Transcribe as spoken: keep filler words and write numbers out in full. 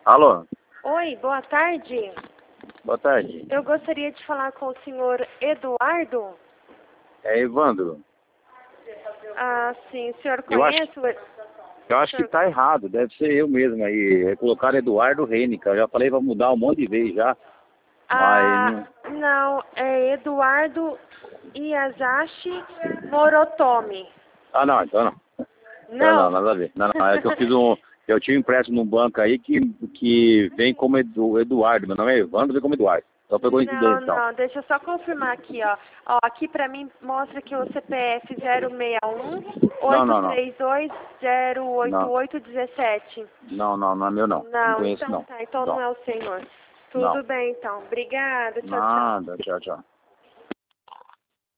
Alô? Oi, boa tarde. Boa tarde. Eu gostaria de falar com o senhor Eduardo. É Evandro. Ah, sim. O senhor Eu acho, conhece? o- eu acho que tá errado, deve ser eu mesmo aí. Colocaram Eduardo Reinica. Eu já falei pra mudar um monte de vezes já. Ah, Mas não, é Eduardo Iyazashi Morotomi. Ah não, então não. Então não, Não? nada a ver. Não, não, é que eu fiz um. Eu tinha um empréstimo num banco aí que, que vem como Edu, Eduardo. Meu nome é Evandro, vem como Eduardo. Só foi Não, coincidência então. não, deixa eu só confirmar aqui, ó. Ó, aqui pra mim mostra que o C P F zero seis um Não, oito não, não. três dois zero oito Não, oito um sete. não, não, não é meu não. Não Não, conheço então não. tá, então não Não, é o senhor. não. Tudo bem então. Obrigada, tchau, tchau. Nada, tchau, tchau.